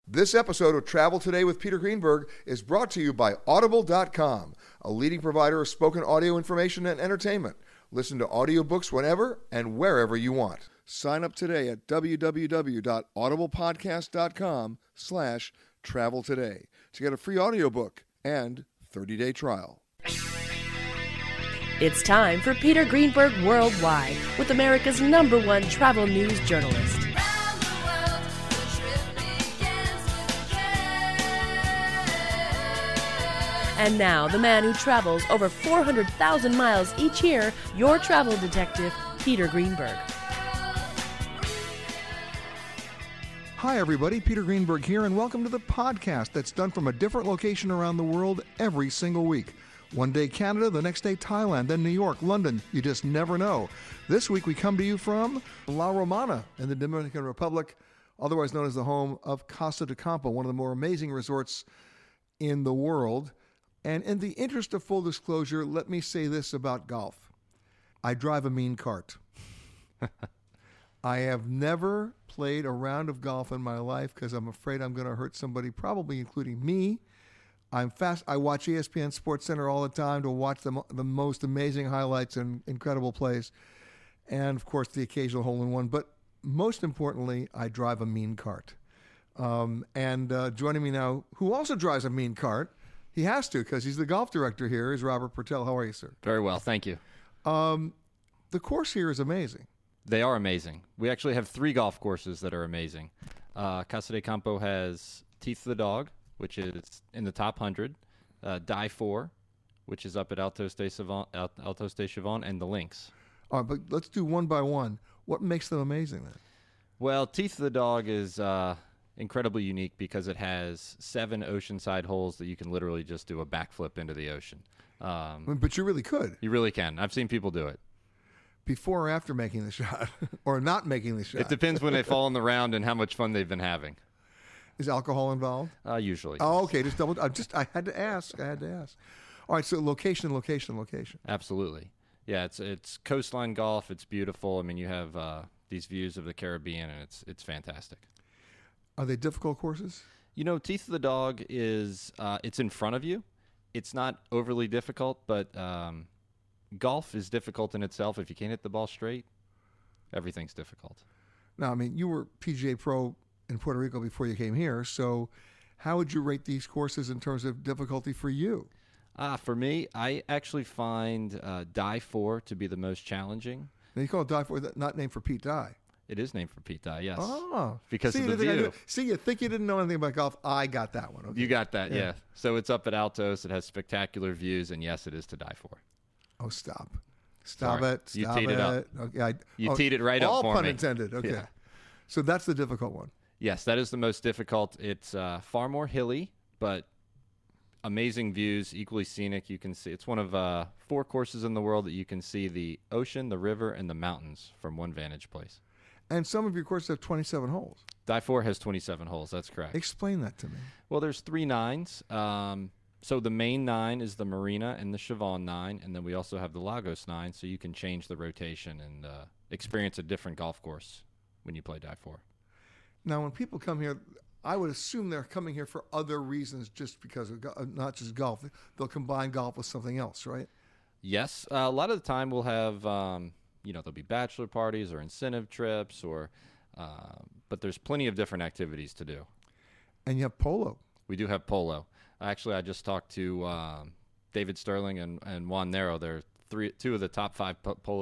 This episode of Travel Today with Peter Greenberg is brought to you by Audible.com, a leading provider of spoken audio information and entertainment. Listen to audiobooks whenever and wherever you want. Sign up today at www.audiblepodcast.com/travel today to get a free audiobook and 30-day trial. It's time for Peter Greenberg Worldwide with America's #1 travel news journalist. And now, the man who travels over 400,000 miles each year, your travel detective, Peter Greenberg. Hi, everybody. Peter Greenberg here, and welcome to the podcast that's done from a different location around the world every single week. One day Canada, the next day Thailand, then New York, London. You just never know. This week we come to you from La Romana in the Dominican Republic, otherwise known as the home of Casa de Campo, one of the more amazing resorts in the world. And in the interest of full disclosure, let me say this about golf. I drive a mean cart. I have never played a round of golf in my life because I'm afraid I'm going to hurt somebody, probably including me. I'm fast. I watch ESPN SportsCenter all the time to watch the most amazing highlights and incredible plays. And, of course, the occasional hole-in-one. But most importantly, I drive a mean cart. Joining me now, who also drives a mean cart, he has to because he's the golf director here, is Robert Purtell. How are you, sir? Very well, thank you. The course here is amazing. They are amazing. We actually have 3 golf courses that are amazing. Casa de Campo has Teeth of the Dog, which is in the top 100, Die 4, which is up at Altos de Chavon, and the Links. All right, but let's do one by one. What makes them amazing then? Well, Teeth of the Dog is incredibly unique because it has 7 oceanside holes that you can literally just do a backflip into the ocean. But you really could. You really can. I've seen people do it. Before or after making the shot, or not making the shot? It depends when they fall in the round and how much fun they've been having. Is alcohol involved? Usually. Oh, okay. Just double. I had to ask. All right. So location. Absolutely. Yeah. It's coastline golf. It's beautiful. I mean, you have these views of the Caribbean, and it's fantastic. Are they difficult courses? You know, Teeth of the Dog is it's in front of you. It's not overly difficult, but golf is difficult in itself. If you can't hit the ball straight, everything's difficult. Now, I mean, you were PGA Pro in Puerto Rico before you came here, so how would you rate these courses in terms of difficulty for you? For me, I actually find Die 4 to be the most challenging. Now, you call it Die 4, not named for Pete Dye. It is named for Pete Dye, yes. Oh. Because of the view. See, you think you didn't know anything about golf. I got that one. Okay. You got that, yeah. So it's up at Altos. It has spectacular views, and yes, it is to die for. Oh, stop Sorry. it. You teed it up. Okay, you teed it right up for me. All pun intended. Okay. Yeah. So that's the difficult one. Yes, that is the most difficult. It's far more hilly, but amazing views, equally scenic. You can see it's one of 4 courses in the world that you can see the ocean, the river, and the mountains from one vantage place. And some of your courses have 27 holes. Die 4 has 27 holes. That's correct. Explain that to me. Well, there's 3 nines. So the main 9 is the Marina and the Chavon 9, and then we also have the Lagos 9, so you can change the rotation and experience a different golf course when you play Die 4. Now, when people come here, I would assume they're coming here for other reasons just because of not just golf. They'll combine golf with something else, right? Yes. A lot of the time we'll have, there'll be bachelor parties or incentive trips, but there's plenty of different activities to do. And you have polo. We do have polo. Actually, I just talked to David Sterling and Juan Nero. They're two of the top 5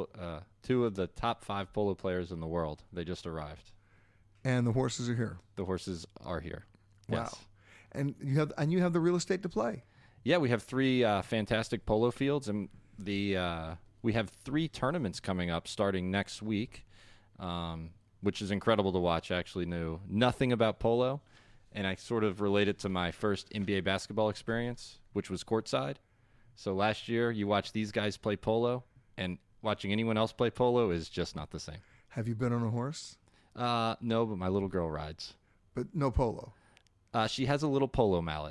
polo players in the world. They just arrived. And the horses are here. The horses are here. Wow. Yes. And you have the real estate to play. Yeah, we have 3 fantastic polo fields, and we have 3 tournaments coming up starting next week, which is incredible to watch. I actually knew nothing about polo, and I sort of related to my first NBA basketball experience, which was courtside. So last year, you watch these guys play polo, and watching anyone else play polo is just not the same. Have you been on a horse? No, but my little girl rides. But no polo? She has a little polo mallet.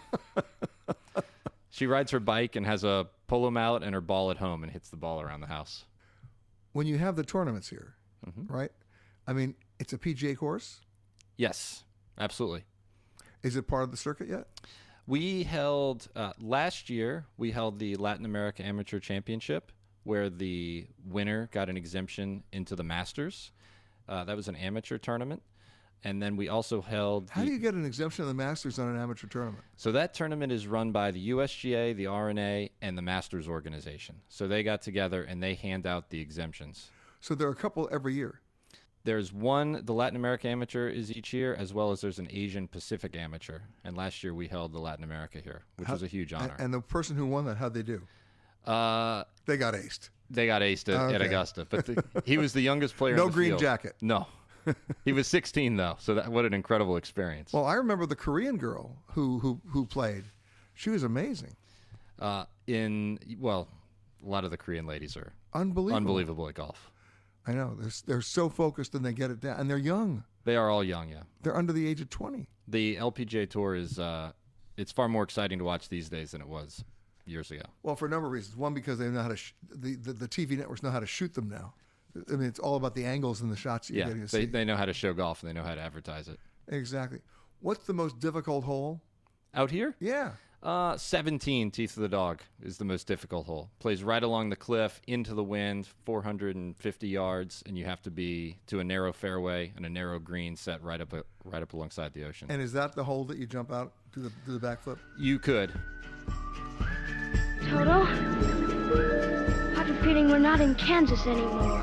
She rides her bike and has a polo mallet and her ball at home and hits the ball around the house. When you have the tournaments here, right? I mean, it's a PGA course? Yes, absolutely. Is it part of the circuit yet? We held, last year, we held the Latin America Amateur Championship, where the winner got an exemption into the Masters. That was an amateur tournament. And then we also held... How do you get an exemption of the Masters on an amateur tournament? So that tournament is run by the USGA, the RNA, and the Masters organization. So they got together and they hand out the exemptions. So there are a couple every year. There's one, the Latin America Amateur is each year, as well as there's an Asian Pacific Amateur. And last year we held the Latin America here, which was a huge honor. And the person who won that, how'd they do? They got aced. They got aced at Augusta. But he was the youngest player in the green field. jacket. No. He was 16, though, so what an incredible experience. Well, I remember the Korean girl who played. She was amazing. A lot of the Korean ladies are unbelievable at golf. I know. They're so focused and they get it down. And they're young. They are all young, yeah. They're under the age of 20. The LPGA Tour is it's far more exciting to watch these days than it was years ago. Well, for a number of reasons. One, because they know how to the TV networks know how to shoot them now. I mean, it's all about the angles and the shots that you're getting to see. They know how to show golf and they know how to advertise it. Exactly. What's the most difficult hole? Out here? Yeah. 17, Teeth of the Dog, is the most difficult hole. Plays right along the cliff, into the wind, 450 yards, and you have to be to a narrow fairway and a narrow green set right up alongside the ocean. And is that the hole that you jump out to the backflip? You could. Toto, I have a feeling we're not in Kansas anymore.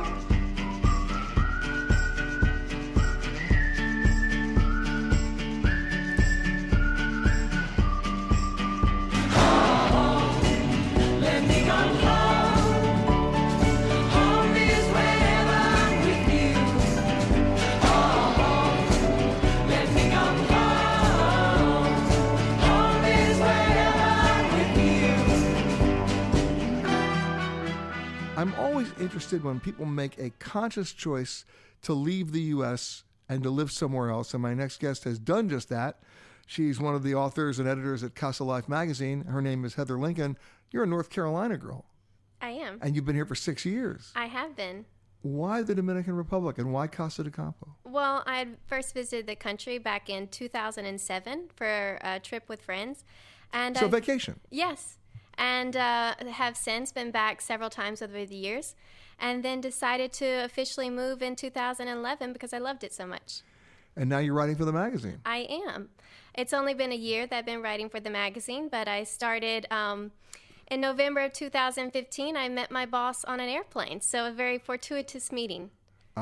I'm always interested when people make a conscious choice to leave the U.S. and to live somewhere else. And my next guest has done just that. She's one of the authors and editors at Casa Life magazine. Her name is Heather Lincoln. You're a North Carolina girl. I am. And you've been here for 6 years. I have been. Why the Dominican Republic and why Casa de Campo? Well, I had first visited the country back in 2007 for a trip with friends. And vacation? Yes. And have since been back several times over the years, and then decided to officially move in 2011 because I loved it so much. And now you're writing for the magazine. I am. It's only been a year that I've been writing for the magazine, but I started in November of 2015. I met my boss on an airplane, so a very fortuitous meeting.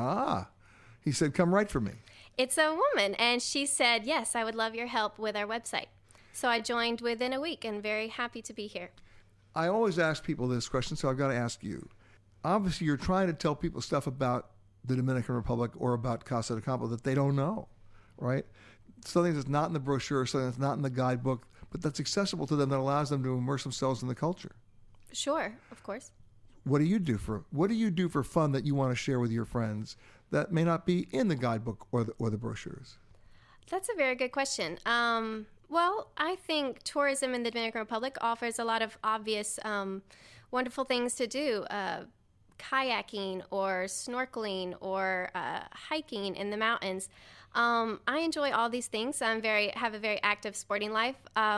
He said, come write for me. It's a woman, and she said, yes, I would love your help with our website. So I joined within a week and very happy to be here. I always ask people this question, so I've got to ask you. Obviously, you're trying to tell people stuff about the Dominican Republic or about Casa de Campo that they don't know, right? Something that's not in the brochure, something that's not in the guidebook, but that's accessible to them that allows them to immerse themselves in the culture. Sure, of course. What do you do for fun that you want to share with your friends that may not be in the guidebook or the brochures? That's a very good question. Well, I think tourism in the Dominican Republic offers a lot of obvious, wonderful things to do. Kayaking or snorkeling or hiking in the mountains. I enjoy all these things. Have a very active sporting life.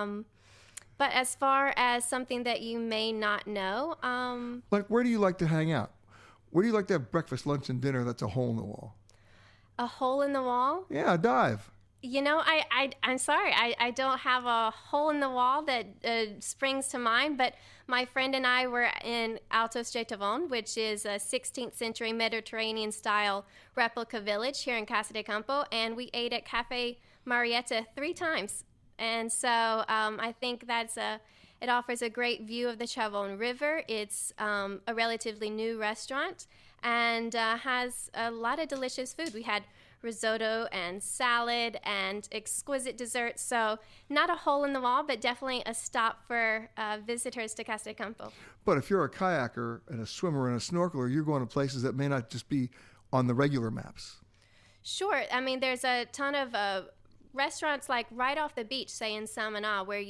But as far as something that you may not know... like, where do you like to hang out? Where do you like to have breakfast, lunch, and dinner that's a hole in the wall? A hole in the wall? Yeah, a dive. You know, I'm sorry. I don't have a hole in the wall that springs to mind, but my friend and I were in Altos de Tavon, which is a 16th century Mediterranean-style replica village here in Casa de Campo, and we ate at Cafe Marietta 3 times. And so I think it offers a great view of the Chavon River. It's a relatively new restaurant and has a lot of delicious food. We had risotto and salad and exquisite desserts. So not a hole in the wall, but definitely a stop for visitors to Casa de Campo. But if you're a kayaker and a swimmer and a snorkeler, you're going to places that may not just be on the regular maps. Sure. I mean, there's a ton of restaurants like right off the beach, say in Samaná, where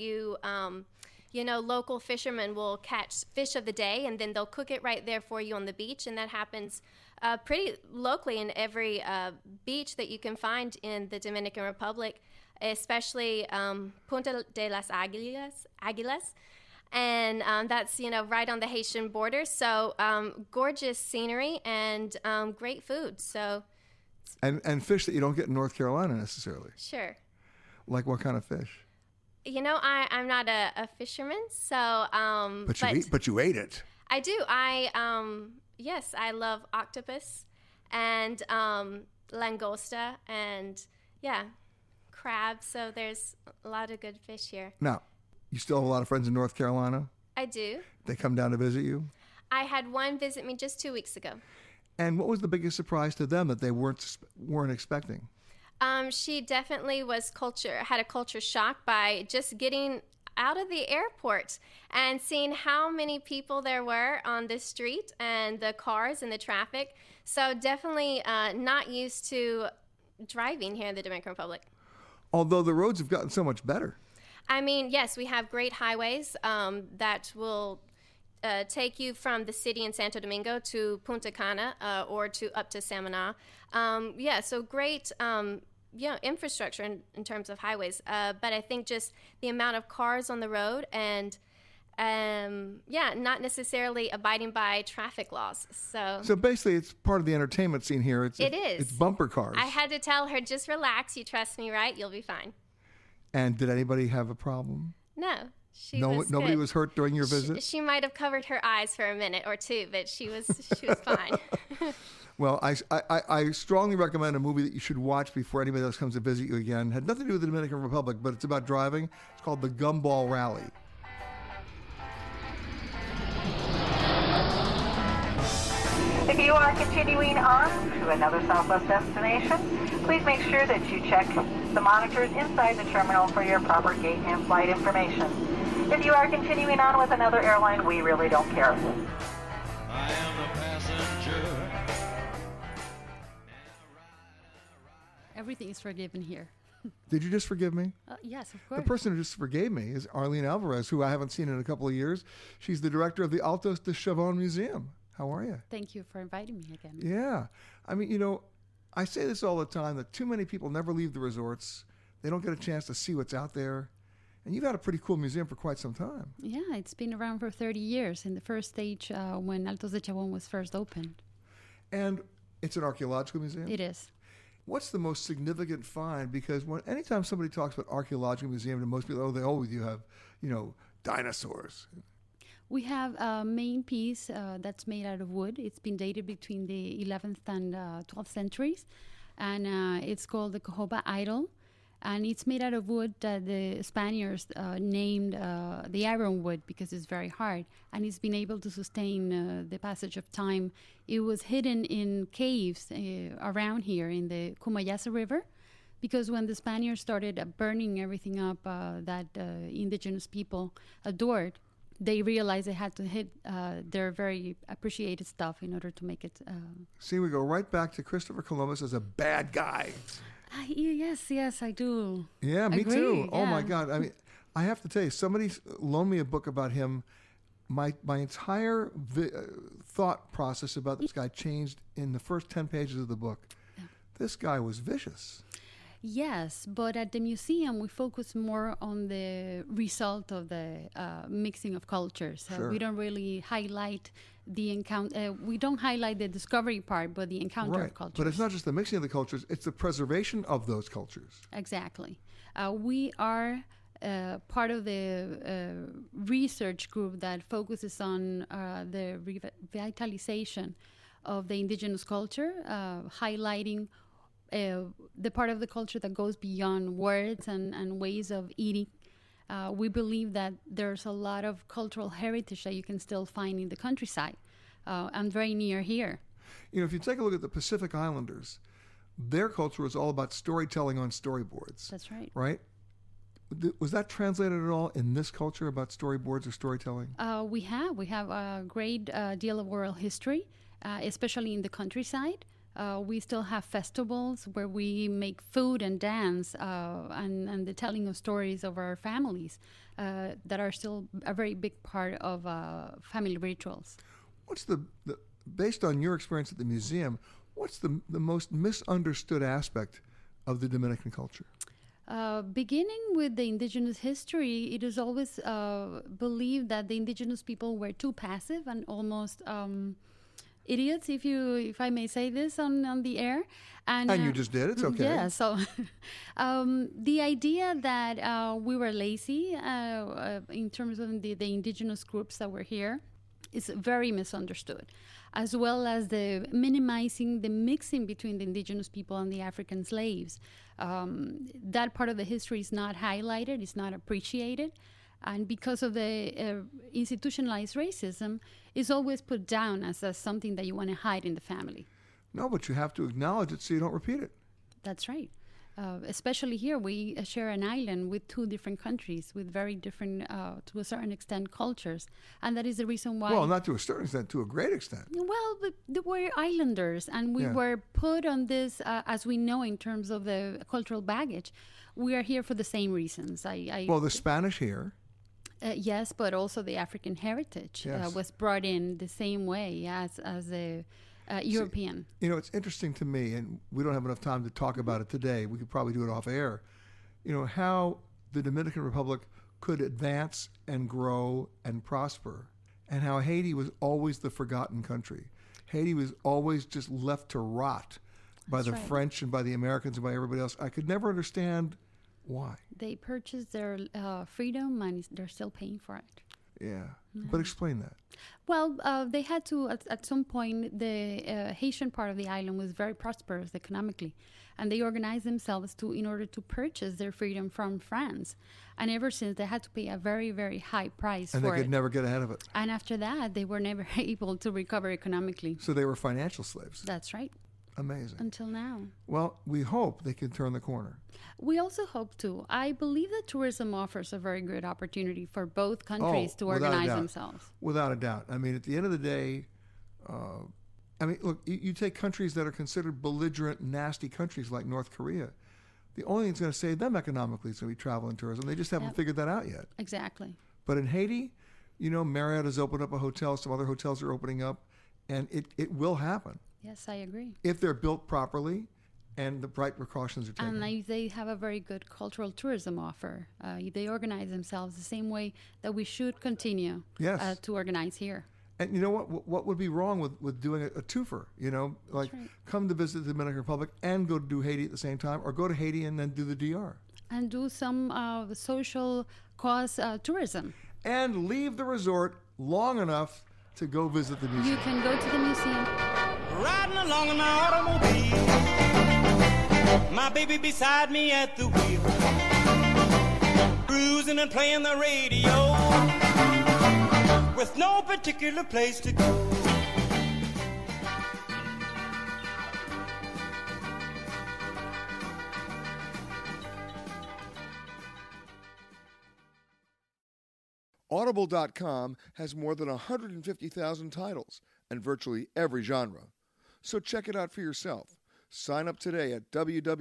local fishermen will catch fish of the day and then they'll cook it right there for you on the beach. And that happens pretty locally in every beach that you can find in the Dominican Republic. especially Punta de las Aguilas. And that's, right on the Haitian border. So gorgeous scenery and great food. So, and fish that you don't get in North Carolina necessarily. Sure. Like what kind of fish? I'm not a fisherman, so But you ate it. I do. Yes, I love octopus and langosta and crab. So there's a lot of good fish here. Now, you still have a lot of friends in North Carolina? I do. They come down to visit you? I had one visit me just 2 weeks ago. And what was the biggest surprise to them that they weren't expecting? She definitely had a culture shock by just getting out of the airport and seeing how many people there were on the street and the cars and the traffic. So definitely not used to driving here in the Dominican Republic. Although the roads have gotten so much better. I mean, yes, we have great highways that will take you from the city in Santo Domingo to Punta Cana or up to Samaná. So great infrastructure in terms of highways. But I think just the amount of cars on the road and not necessarily abiding by traffic laws. So basically, it's part of the entertainment scene here. It is. It's bumper cars. I had to tell her, just relax. You trust me, right? You'll be fine. And did anybody have a problem? No. Nobody was hurt during your visit? She might have covered her eyes for a minute or two, but she was fine. Well, I strongly recommend a movie that you should watch before anybody else comes to visit you again. It had nothing to do with the Dominican Republic, but it's about driving. It's called the Gumball Rally. If you are continuing on to another Southwest destination, please make sure that you check the monitors inside the terminal for your proper gate and flight information. If you are continuing on with another airline, we really don't care. I am the passenger. Everything is forgiven here. Did you just forgive me? Yes, of course. The person who just forgave me is Arlene Alvarez, who I haven't seen in a couple of years. She's the director of the Altos de Chavon Museum. How are you? Thank you for inviting me again. Yeah. I mean, I say this all the time, that too many people never leave the resorts. They don't get a chance to see what's out there. And you've had a pretty cool museum for quite some time. Yeah, it's been around for 30 years in the first stage when Altos de Chavon was first opened. And it's an archaeological museum? It is. What's the most significant find? Because anytime somebody talks about archaeological museum, to most people, you have, dinosaurs. We have a main piece that's made out of wood. It's been dated between the 11th and 12th centuries. And it's called the Cahoba Idol. And it's made out of wood that the Spaniards named the ironwood because it's very hard. And it's been able to sustain the passage of time. It was hidden in caves around here in the Comayasa River, because when the Spaniards started burning everything up that indigenous people adored, they realized they had to hit their very appreciated stuff in order to make it. See, we go right back to Christopher Columbus as a bad guy. Yes, I do. Yeah, me too. Yeah. Oh my God! I mean, I have to tell you, somebody loaned me a book about him. My entire thought process about this guy changed in the first 10 pages of the book. Yeah. This guy was vicious. Yes, but at the museum we focus more on the result of the mixing of cultures. Sure. We don't really highlight the encounter. We don't highlight the discovery part, but the encounter of cultures. But it's not just the mixing of the cultures; it's the preservation of those cultures. Exactly. We are part of the research group that focuses on the revitalization of the indigenous culture, highlighting the part of the culture that goes beyond words and ways of eating. We believe that there's a lot of cultural heritage that you can still find in the countryside and very near here. If you take a look at the Pacific Islanders, their culture was all about storytelling on storyboards. That's right. Right? Was that translated at all in this culture about storyboards or storytelling? We have a great deal of oral history, especially in the countryside. We still have festivals where we make food and dance and the telling of stories of our families that are still a very big part of family rituals. What's based on your experience at the museum, what's the most misunderstood aspect of the Dominican culture? Beginning with the indigenous history, it is always believed that the indigenous people were too passive and almost idiots, if I may say this on the air. And you just did. It's okay. Yeah. So the idea that we were lazy in terms of the indigenous groups that were here is very misunderstood, as well as the minimizing the mixing between the indigenous people and the African slaves. That part of the history is not highlighted, it's not appreciated. And because of the institutionalized racism, it's always put down as something that you want to hide in the family. No, but you have to acknowledge it so you don't repeat it. That's right. Especially here, we share an island with two different countries with very different, to a certain extent, cultures. And that is the reason why... Well, not to a certain extent, to a great extent. Well, but we're islanders, and we were put on this, as we know, in terms of the cultural baggage. We are here for the same reasons. Well, the Spanish here... yes, but also the African heritage was brought in the same way as the European. See, it's interesting to me, and we don't have enough time to talk about it today. We could probably do it off air. How the Dominican Republic could advance and grow and prosper, and how Haiti was always the forgotten country. Haiti was always just left to rot by the French and by the Americans and by everybody else. I could never understand why. They purchased their freedom, and they're still paying for it. Yeah. But explain that. Well, they had to, at some point, the Haitian part of the island was very prosperous economically. And they organized themselves in order to purchase their freedom from France. And ever since, they had to pay a very, very high price for it. And they could never get ahead of it. And after that, they were never able to recover economically. So they were financial slaves. That's right. Amazing. Until now. Well, we hope they can turn the corner. We also hope to. I believe that tourism offers a very good opportunity for both countries to organize themselves. Without a doubt. I mean, at the end of the day, look, you take countries that are considered belligerent, nasty countries like North Korea. The only thing that's going to save them economically is going to be travel and tourism. They just haven't figured that out yet. Exactly. But in Haiti, Marriott has opened up a hotel. Some other hotels are opening up. And it will happen. Yes, I agree. If they're built properly and the right precautions are taken. And they have a very good cultural tourism offer. They organize themselves the same way that we should continue to organize here. And you know what would be wrong with doing a twofer? Come to visit the Dominican Republic and go to do Haiti at the same time, or go to Haiti and then do the DR. And do some social cause tourism. And leave the resort long enough to go visit the museum. You can go to the museum. Riding along in my automobile, my baby beside me at the wheel, cruising and playing the radio, with no particular place to go. Audible.com has more than 150,000 titles and virtually every genre. So check it out for yourself. Sign up today at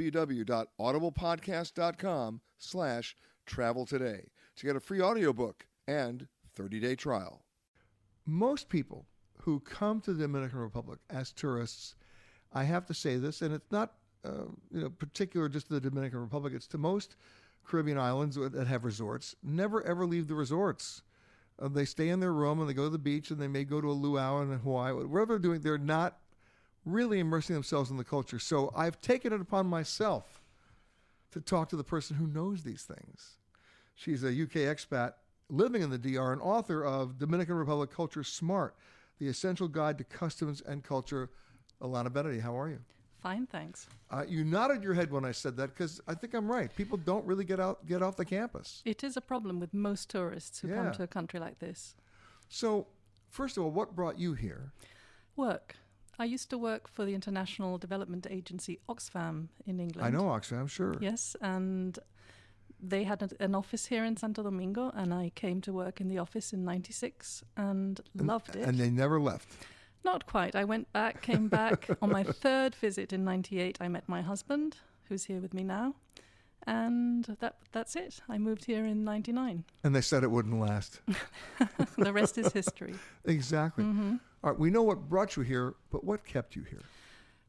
www.audiblepodcast.com/travel today to get a free audiobook and 30-day trial. Most people who come to the Dominican Republic as tourists, I have to say this, and it's not particular just to the Dominican Republic, it's to most Caribbean islands that have resorts, never ever leave the resorts. They stay in their room and they go to the beach and they may go to a luau in Hawaii. Whatever they're doing, they're not really immersing themselves in the culture. So I've taken it upon myself to talk to the person who knows these things. She's a UK expat living in the DR and author of Dominican Republic Culture Smart, The Essential Guide to Customs and Culture. Alana Benedy, how are you? Fine, thanks. You nodded your head when I said that because I think I'm right. People don't really get off the campus. It is a problem with most tourists who come to a country like this. So, first of all, what brought you here? Work. I used to work for the international development agency Oxfam in England. I know Oxfam, sure. Yes, and they had an office here in Santo Domingo, and I came to work in the office in '96 and loved it. And they never left? Not quite. I went back, came back. On my third visit in '98, I met my husband, who's here with me now. And that's it. I moved here in '99. And they said it wouldn't last. The rest is history. Exactly. Mm-hmm. All right, we know what brought you here, but what kept you here?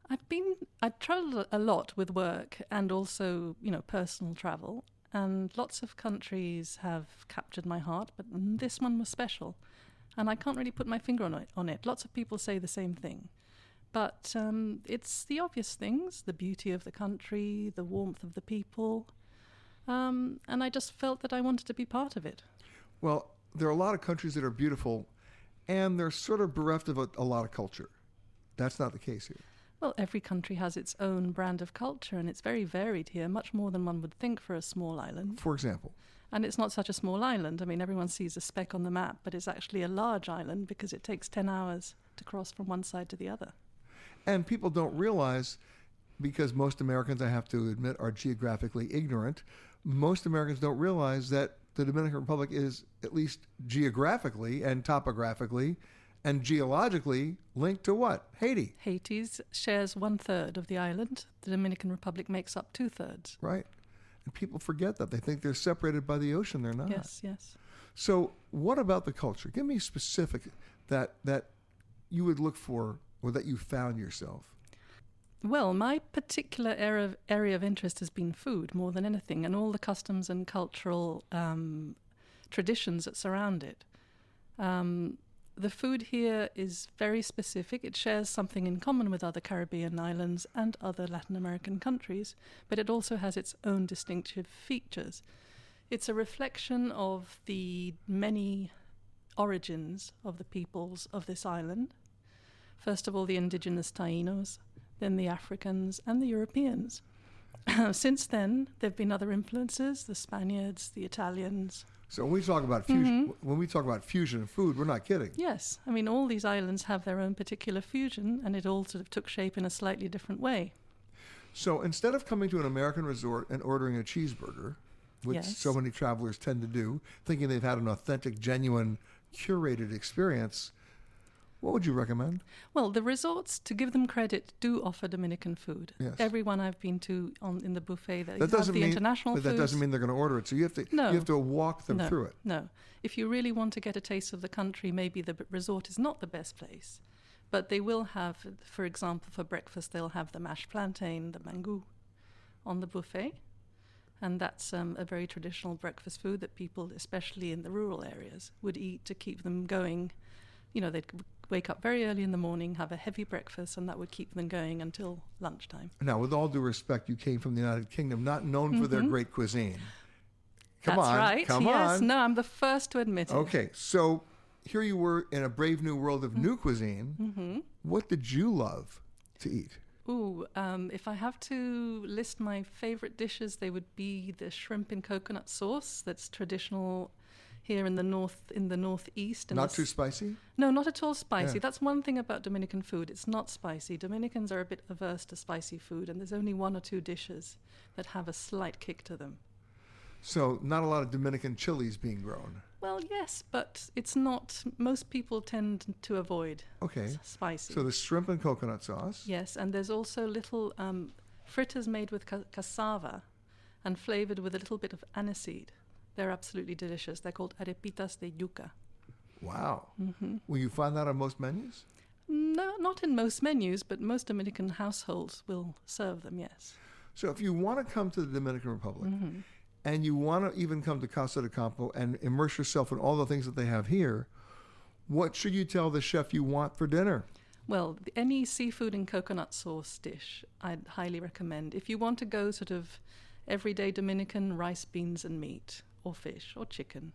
I've traveled a lot with work and also, personal travel. And lots of countries have captured my heart, but this one was special. And I can't really put my finger on it. Lots of people say the same thing. But it's the obvious things, the beauty of the country, the warmth of the people. And I just felt that I wanted to be part of it. Well, there are a lot of countries that are beautiful, and they're sort of bereft of a lot of culture. That's not the case here. Well, every country has its own brand of culture, and it's very varied here, much more than one would think for a small island. For example? And it's not such a small island. I mean, everyone sees a speck on the map, but it's actually a large island because it takes 10 hours to cross from one side to the other. And people don't realize, because most Americans, I have to admit, are geographically ignorant, most Americans don't realize that the Dominican Republic is, at least geographically and topographically and geologically, linked to what? Haiti. Haiti shares 1/3 of the island. The Dominican Republic makes up 2/3. Right. And people forget that. They think they're separated by the ocean. They're not. Yes. So what about the culture? Give me specific that you would look for or that you found yourself. Well, my particular area of interest has been food more than anything, and all the customs and cultural traditions that surround it. The food here is very specific. It shares something in common with other Caribbean islands and other Latin American countries, but it also has its own distinctive features. It's a reflection of the many origins of the peoples of this island. First of all, the indigenous Tainos, then the Africans and the Europeans. Since then, there have been other influences, the Spaniards, the Italians. So when we talk about fusion, when we talk about fusion of food, we're not kidding. Yes. I mean, all these islands have their own particular fusion, and it all sort of took shape in a slightly different way. So instead of coming to an American resort and ordering a cheeseburger, which so many travelers tend to do, thinking they've had an authentic, genuine, curated experience, what would you recommend? Well, the resorts, to give them credit, do offer Dominican food. Yes. Every one I've been to in the buffet, they that have the international but foods. that doesn't mean they're going to order it. So you have to walk them through it. No. If you really want to get a taste of the country, maybe the resort is not the best place. But they will have, for example, for breakfast, they'll have the mashed plantain, the mangú, on the buffet. And that's a very traditional breakfast food that people, especially in the rural areas, would eat to keep them going. They'd wake up very early in the morning, have a heavy breakfast, and that would keep them going until lunchtime. Now, with all due respect, you came from the United Kingdom, not known for their great cuisine. Come That's on. right. Come yes. on. No, I'm the first to admit it. Okay, so here you were in a brave new world of new cuisine. Mm-hmm. What did you love to eat? Ooh, if I have to list my favorite dishes, they would be the shrimp in coconut sauce. That's traditional here in the northeast. Not too spicy? No, not at all spicy. Yeah. That's one thing about Dominican food. It's not spicy. Dominicans are a bit averse to spicy food, and there's only one or two dishes that have a slight kick to them. So not a lot of Dominican chilies being grown? Well, yes, but it's not. Most people tend to avoid spicy. So the shrimp and coconut sauce? Yes, and there's also little fritters made with cassava and flavored with a little bit of aniseed. They're absolutely delicious. They're called arepitas de yuca. Wow. Mm-hmm. Will you find that on most menus? No, not in most menus, but most Dominican households will serve them, yes. So if you want to come to the Dominican Republic and you want to even come to Casa de Campo and immerse yourself in all the things that they have here, what should you tell the chef you want for dinner? Well, any seafood and coconut sauce dish I'd highly recommend. If you want to go sort of everyday Dominican, rice, beans and meat, or fish, or chicken.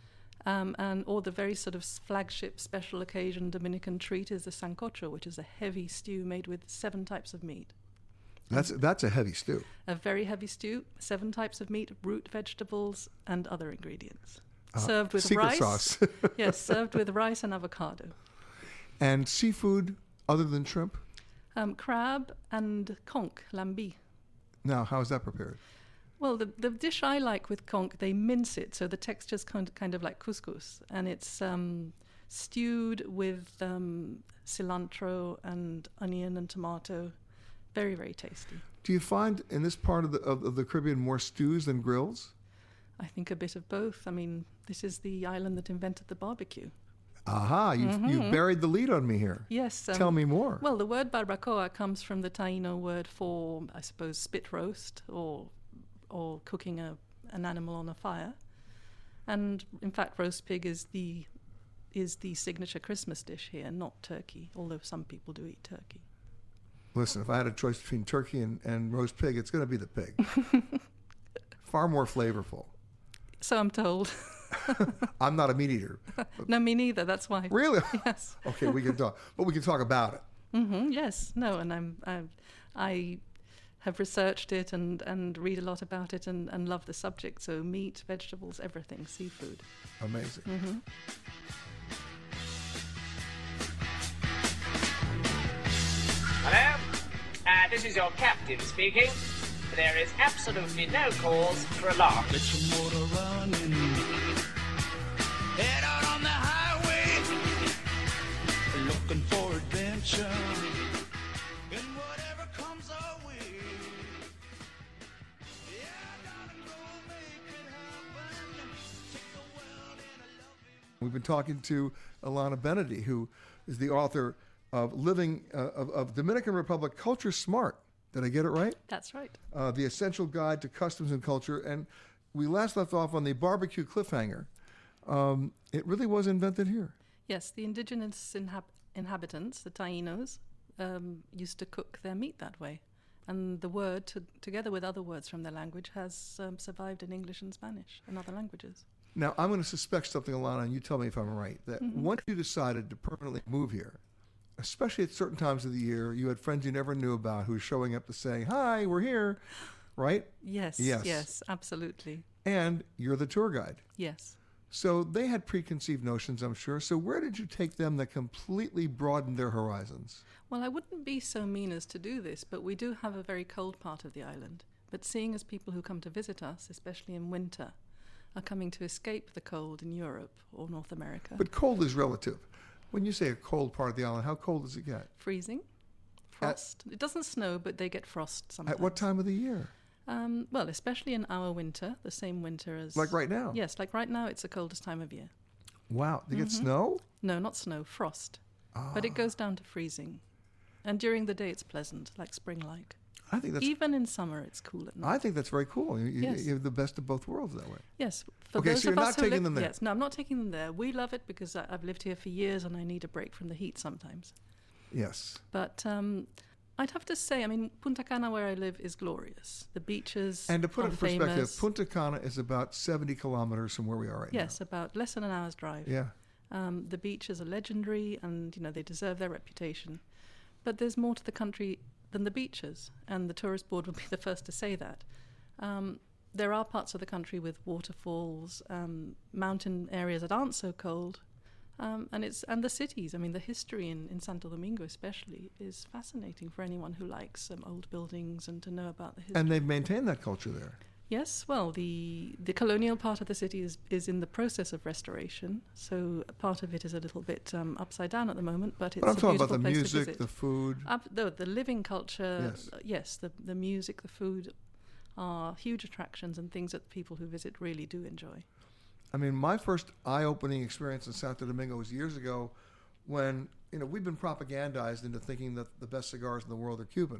Or the very sort of flagship special occasion Dominican treat is the sancocho, which is a heavy stew made with 7 types of meat. That's a heavy stew. A very heavy stew, 7 types of meat, root vegetables, and other ingredients. Served with secret rice. Sauce. Yes, served with rice and avocado. And seafood other than shrimp? Crab and conch, lambi. Now, how is that prepared? Well, the dish I like with conch, they mince it, so the texture's kind of like couscous, and it's stewed with cilantro and onion and tomato. Very, very tasty. Do you find in this part of the Caribbean more stews than grills? I think a bit of both. I mean, this is the island that invented the barbecue. Aha, you've buried the lead on me here. Yes. Tell me more. Well, the word barbacoa comes from the Taino word for, I suppose, spit roast or cooking an animal on a fire. And in fact, roast pig is the signature Christmas dish here, not turkey, although some people do eat turkey. Listen, if I had a choice between turkey and roast pig, it's going to be the pig. Far more flavorful. So I'm told. I'm not a meat eater. No, me neither. That's why. Really? Yes. Okay, we can talk, but we can talk about it. Yes. No, and I have researched it and read a lot about it and love the subject. So meat, vegetables, everything, seafood. Amazing. Hello? This is your captain speaking. There is absolutely no cause for alarm. Get your motor running. Head out on the highway. Looking for adventure. And whatever comes our way. Yeah, gotta go make it happen. Take the world in a loving. We've been talking to Ilana Benedy, who is the author of of Dominican Republic Culture Smart. Did I get it right? That's right. The Essential Guide to Customs and Culture. And we last left off on the barbecue cliffhanger. It really was invented here. Yes, the indigenous inhabitants, the Tainos, used to cook their meat that way. And the word, together with other words from their language, has survived in English and Spanish and other languages. Now, I'm going to suspect something, Ilana, and you tell me if I'm right, that once you decided to permanently move here, especially at certain times of the year, you had friends you never knew about who were showing up to say, hi, we're here, right? Yes, absolutely. And you're the tour guide. Yes. So they had preconceived notions, I'm sure. So where did you take them that completely broadened their horizons? Well, I wouldn't be so mean as to do this, but we do have a very cold part of the island. But seeing as people who come to visit us, especially in winter, are coming to escape the cold in Europe or North America. But cold is relative. When you say a cold part of the island, how cold does it get? Freezing. Frost. It doesn't snow, but they get frost sometimes. At what time of the year? Well, especially in our winter, the same winter as... Like right now? Yes, like right now, it's the coldest time of year. Wow. They get snow? No, not snow, frost. But it goes down to freezing. And during the day, it's pleasant, like spring-like. I think that's... Even in summer, it's cool at night. I think that's very cool. Yes. You have the best of both worlds that way. Yes. Okay, so you're not taking them there? Yes, no, I'm not taking them there. We love it because I've lived here for years and I need a break from the heat sometimes. Yes. But I'd have to say, I mean, Punta Cana, where I live, is glorious. The beaches And to put it in perspective, famous. Punta Cana is about 70 kilometers from where we are right now. Yes, about less than an hour's drive. Yeah. The beaches are legendary and, they deserve their reputation. But there's more to the country than the beaches, and the tourist board would be the first to say that. There are parts of the country with waterfalls, mountain areas that aren't so cold, and the cities. I mean, the history in Santo Domingo especially is fascinating for anyone who likes old buildings and to know about the history. And they've maintained that culture there. Yes, well, the colonial part of the city is in the process of restoration, so part of it is a little bit upside down at the moment, but it's But I'm a talking about beautiful the place to music, visit. the food. The living culture, Yes. the music, the food are huge attractions and things that people who visit really do enjoy. I mean, my first eye-opening experience in Santo Domingo was years ago when, we've been propagandized into thinking that the best cigars in the world are Cuban.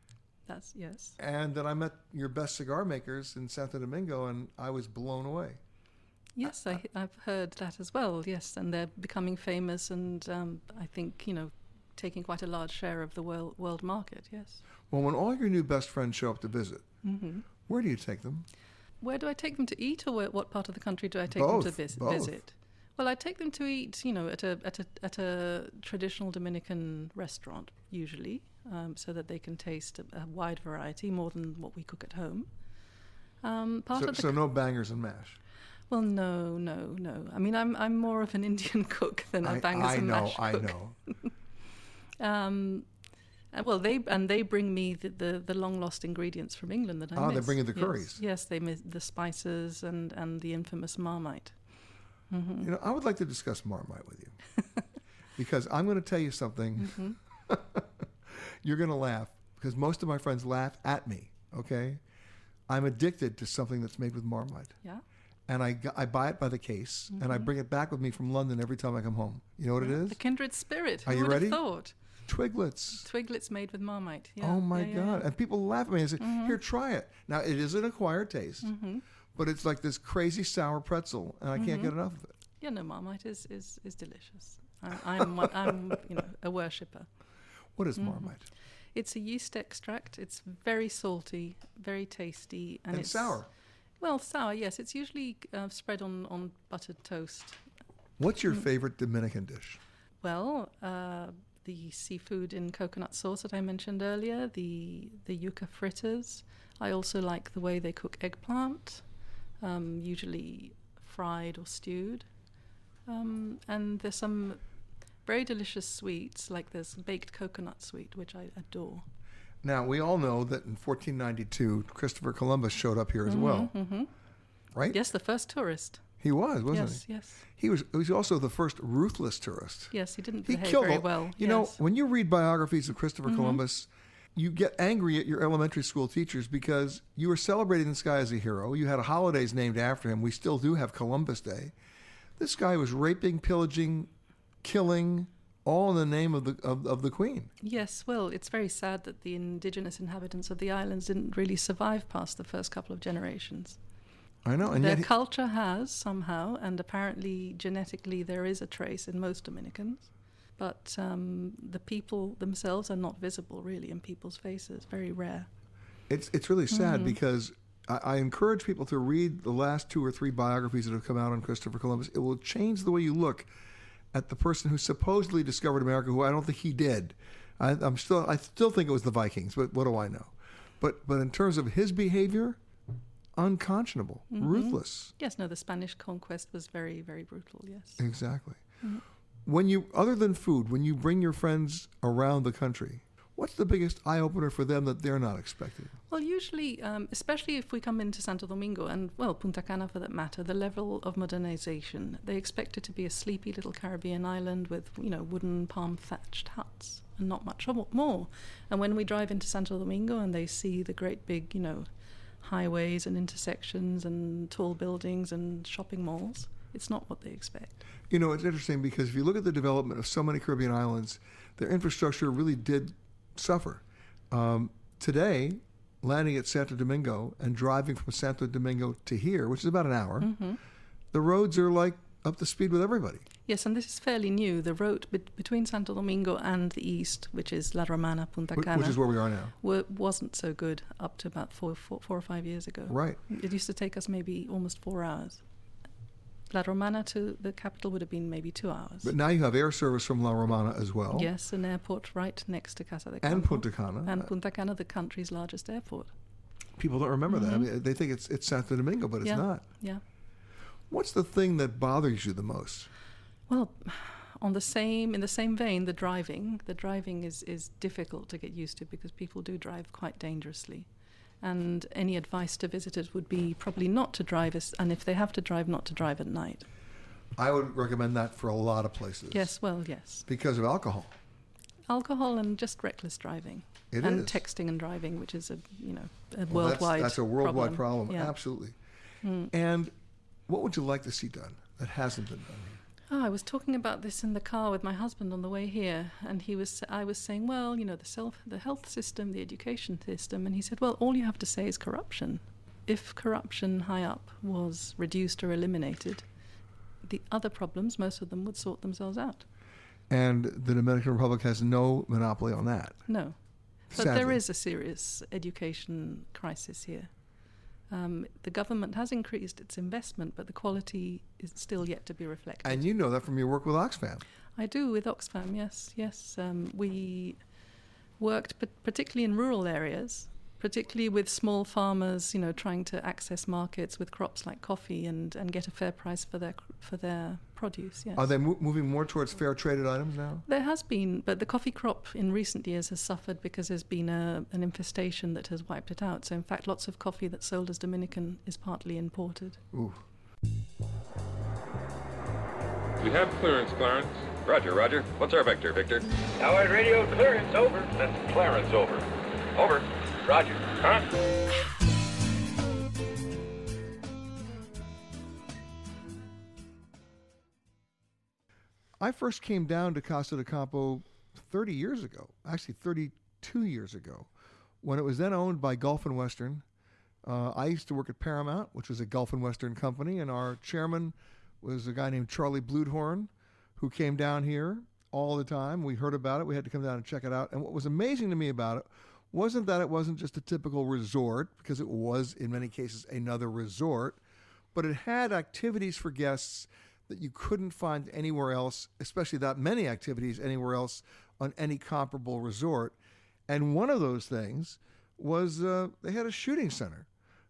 Yes. And then I met your best cigar makers in Santo Domingo, and I was blown away. Yes, I've heard that as well, yes, and they're becoming famous and I think, taking quite a large share of the world market, yes. Well, when all your new best friends show up to visit, where do you take them? Where do I take them to eat, or what part of the country do I take Both, them to visit? both. Well, I take them to eat, at a traditional Dominican restaurant usually, so that they can taste a wide variety, more than what we cook at home. So no bangers and mash. Well, no. I mean, I'm more of an Indian cook than a bangers and mash cook. I know. Well, they bring me the long lost ingredients from England that I miss. They bring you the curries. Yes, they miss the spices and the infamous Marmite. I would like to discuss Marmite with you because I'm going to tell you something. You're going to laugh because most of my friends laugh at me. Okay, I'm addicted to something that's made with Marmite. Yeah. and I buy it by the case, and I bring it back with me from London every time I come home. You know what it is? The kindred spirit. Are Who you would ready? have thought? Twiglets. Twiglets made with Marmite. Yeah. Oh my Yeah, God! yeah. And people laugh at me and say, "Here, try it." Now it is an acquired taste, but it's like this crazy sour pretzel, and I can't get enough of it. Yeah, no, Marmite is delicious. I'm a worshipper. What is Marmite? It's a yeast extract. It's very salty, very tasty, and it's sour. Well, sour, yes. It's usually spread on buttered toast. What's your favorite Dominican dish? Well, the seafood in coconut sauce that I mentioned earlier, the yuca fritters. I also like the way they cook eggplant, usually fried or stewed. And there's some very delicious sweets, like there's baked coconut sweet, which I adore. Now, we all know that in 1492, Christopher Columbus showed up here as well, right? Yes, the first tourist. He was, wasn't he? Yes. He was also the first ruthless tourist. Yes, he didn't He behave killed very all- well. You know, when you read biographies of Christopher Columbus, you get angry at your elementary school teachers because you were celebrating this guy as a hero. You had holidays named after him. We still do have Columbus Day. This guy was raping, pillaging, killing, all in the name of the Queen. Yes, well, it's very sad that the indigenous inhabitants of the islands didn't really survive past the first couple of generations. I know, and Their yet culture has somehow, and apparently genetically there is a trace in most Dominicans, but the people themselves are not visible really in people's faces. Very rare. it's really sad because I encourage people to read the last 2 or 3 biographies that have come out on Christopher Columbus. It will change the way you look at the person who supposedly discovered America, who I don't think he did. I still think it was the Vikings, but what do I know? But in terms of his behavior, unconscionable, ruthless. Yes, no, the Spanish conquest was very, very brutal, yes. Exactly. When you, other than food, when you bring your friends around the country, what's the biggest eye-opener for them that they're not expecting? Well, usually, especially if we come into Santo Domingo and, well, Punta Cana for that matter, the level of modernization. They expect it to be a sleepy little Caribbean island with, wooden palm-thatched huts and not much more. And when we drive into Santo Domingo and they see the great big, highways and intersections and tall buildings and shopping malls, it's not what they expect. It's interesting because if you look at the development of so many Caribbean islands, their infrastructure really did suffer. Today, landing at Santo Domingo and driving from Santo Domingo to here, which is about an hour, the roads are like up to speed with everybody. Yes, and this is fairly new. The road between Santo Domingo and the east, which is La Romana, Punta Cana, Which is where we are now. Wasn't so good up to about 4 or 5 years ago. Right. It used to take us maybe almost 4 hours. La Romana to the capital would have been maybe 2 hours. But now you have air service from La Romana as well. Yes, an airport right next to Casa de Campo. And Punta Cana. And Punta Cana, the country's largest airport. People don't remember that. I mean, they think it's Santo Domingo, but it's not. Yeah. What's the thing that bothers you the most? Well, in the same vein, the driving. The driving is difficult to get used to because people do drive quite dangerously. And any advice to visitors would be probably not to drive, and if they have to drive, not to drive at night. I would recommend that for a lot of places. Yes, well, yes. Because of alcohol. Alcohol and just reckless driving. It and is. texting and driving, which is a Well, worldwide that's a worldwide problem. Yeah. Absolutely. And what would you like to see done that hasn't been done here? Oh, I was talking about this in the car with my husband on the way here, and I was saying, well, the health system, the education system, and he said, well, all you have to say is corruption. If corruption high up was reduced or eliminated, the other problems, most of them would sort themselves out. And the Dominican Republic has no monopoly on that. No. But Sadly. there is a serious education crisis here. The government has increased its investment, but the quality is still yet to be reflected. And you know that from your work with Oxfam. I do with Oxfam, yes. We worked particularly in rural areas, particularly with small farmers, trying to access markets with crops like coffee and get a fair price for their produce, yes. Are they moving more towards fair traded items now? There has been, but the coffee crop in recent years has suffered because there's been an infestation that has wiped it out. So in fact, lots of coffee that's sold as Dominican is partly imported. Ooh. We have clearance, Clarence. Roger, Roger. What's our vector, Victor? Howard radio clearance, over. That's Clarence, over. Over. Roger. Huh? I first came down to Casa de Campo 30 years ago, actually 32 years ago, when it was then owned by Gulf and Western. I used to work at Paramount, which was a Gulf and Western company, and our chairman was a guy named Charlie Bludhorn, who came down here all the time. We heard about it. We had to come down and check it out. And what was amazing to me about it wasn't that it wasn't just a typical resort, because it was, in many cases, another resort, but it had activities for guests that you couldn't find anywhere else, especially that many activities anywhere else on any comparable resort. And one of those things was they had a shooting center.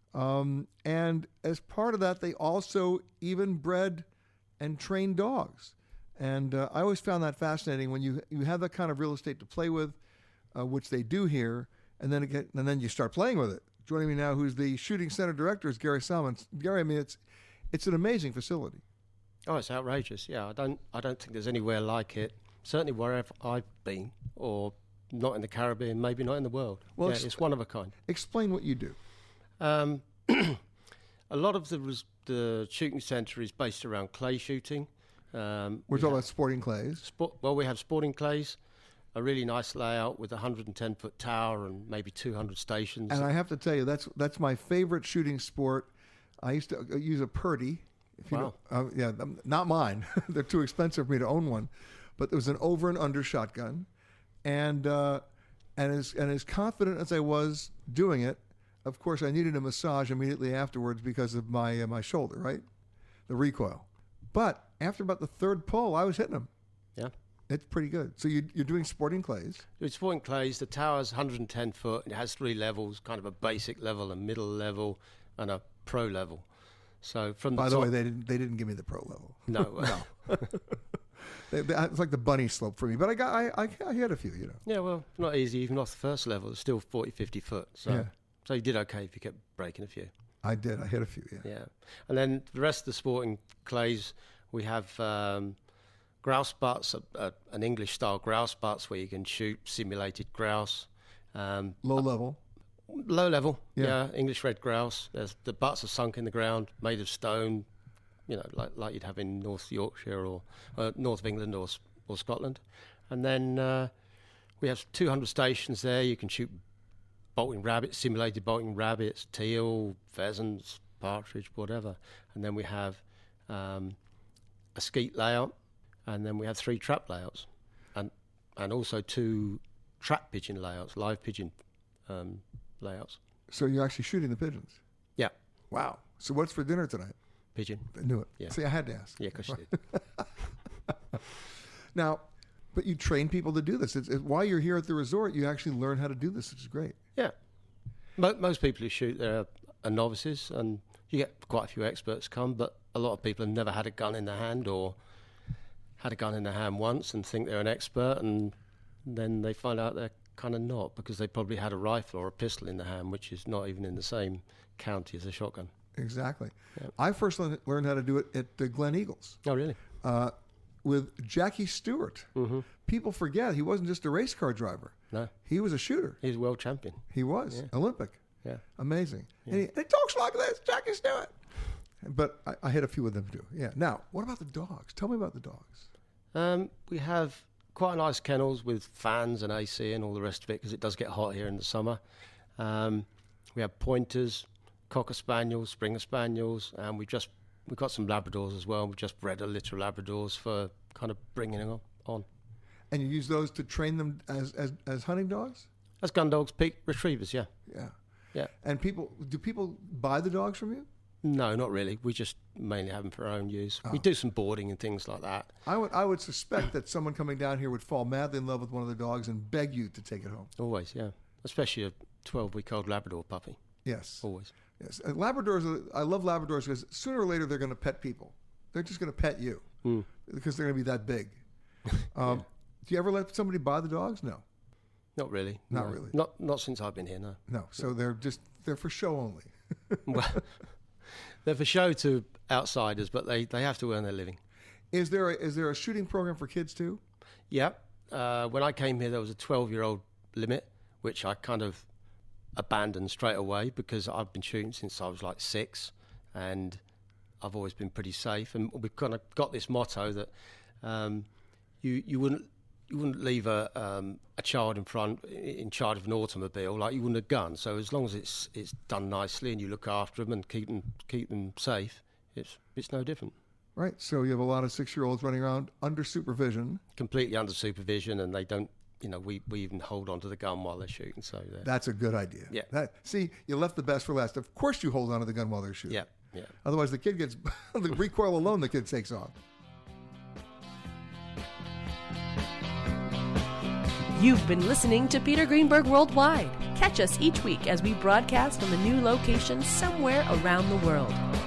And as part of that, they also even bred and trained dogs. And I always found that fascinating when you have that kind of real estate to play with, which they do here, and then you start playing with it. Joining me now, who's the shooting center director, is Gary Salmon. Gary, I mean, it's an amazing facility. Oh, it's outrageous. Yeah, I don't think there's anywhere like it. Certainly wherever I've been, or not in the Caribbean, maybe not in the world. Well, yeah, it's one of a kind. Explain what you do. A lot of the shooting centre is based around clay shooting. We're talking about sporting clays. We have sporting clays, a really nice layout with a 110-foot tower and maybe 200 stations. And I have to tell you, that's my favorite shooting sport. I used to use a Purdy. Wow. Yeah, not mine. They're too expensive for me to own one. But there was an over and under shotgun, and as confident as I was doing it, of course I needed a massage immediately afterwards because of my shoulder, right, the recoil. But after about the third pull, I was hitting them. Yeah, it's pretty good. So you're doing sporting clays. It's sporting clays. The tower's 110 foot. It has 3 levels, kind of a basic level, a middle level, and a pro level. So from the By the way, they didn't give me the pro level. No. No. It's like the bunny slope for me, but I hit a few, you know. Yeah, well, not easy. Even off the first level, it's still 40, 50 foot. So you did okay if you kept breaking a few. I did. I hit a few, yeah. Yeah. And then the rest of the sporting clays, we have grouse butts, an English-style grouse butts where you can shoot simulated grouse. Low level? Low level, yeah. English red grouse. The butts are sunk in the ground, made of stone, you know, like you'd have in North Yorkshire or north of England or Scotland. And then we have 200 stations there. You can shoot bolting rabbits, simulated bolting rabbits, teal, pheasants, partridge, whatever. And then we have a skeet layout, and then we have 3 trap layouts, and also 2 trap pigeon layouts, live pigeon layouts. So you're actually shooting the pigeons? Yeah. Wow. So what's for dinner tonight? Pigeon. I knew it. Yeah. See, I had to ask. Yeah, because you did. Now, but you train people to do this. While you're here at the resort, you actually learn how to do this, which is great. Yeah. Most people who shoot are novices, and you get quite a few experts come, but a lot of people have never had a gun in their hand or had a gun in their hand once and think they're an expert, and then they find out they're kind of not, because they probably had a rifle or a pistol in their hand, which is not even in the same county as a shotgun. Exactly. Yeah. I first learned how to do it at Glen Eagles. Oh, really? With Jackie Stewart. Mm-hmm. People forget he wasn't just a race car driver. No. He was a shooter. He was world champion. He was. Yeah. Olympic. Yeah. Amazing. Yeah. And he talks like this, Jackie Stewart. But I hit a few of them too. Yeah. Now, what about the dogs? Tell me about the dogs. We have quite nice kennels with fans and AC and all the rest of it, because it does get hot here in the summer. We have pointers, Cocker Spaniels, Springer Spaniels, and we've got some Labradors as well. We've just bred a litter of Labradors for kind of bringing them on. And you use those to train them as hunting dogs? As gun dogs, peak retrievers, yeah. Yeah. Yeah. And do people buy the dogs from you? No, not really. We just mainly have them for our own use. Oh. We do some boarding and things like that. I would suspect that someone coming down here would fall madly in love with one of the dogs and beg you to take it home. Always, yeah. Especially a 12-week-old Labrador puppy. Yes. Always. Yes. And Labradors, I love Labradors because sooner or later they're going to pet people. They're just going to pet you because they're going to be that big. Do you ever let somebody buy the dogs? No. Not really. Not no. really. Not since I've been here, no. No. So they're for show only. Well, they're for show to outsiders, but they have to earn their living. Is there a shooting program for kids too? Yeah. When I came here, there was a 12-year-old limit, which I kind of abandoned straight away because I've been shooting since I was like 6, and I've always been pretty safe. And we've kind of got this motto that you wouldn't leave a child in charge of an automobile like you wouldn't a gun. So as long as it's done nicely and you look after them and keep them safe, it's no different. Right. So you have a lot of 6-year-olds running around under supervision. Completely under supervision, and they don't. We even hold on to the gun while they're shooting. So that's a good idea. Yeah. See, you left the best for last. Of course, you hold on to the gun while they're shooting. Yeah. Otherwise, the kid gets the recoil alone. The kid takes off. You've been listening to Peter Greenberg Worldwide. Catch us each week as we broadcast from a new location somewhere around the world.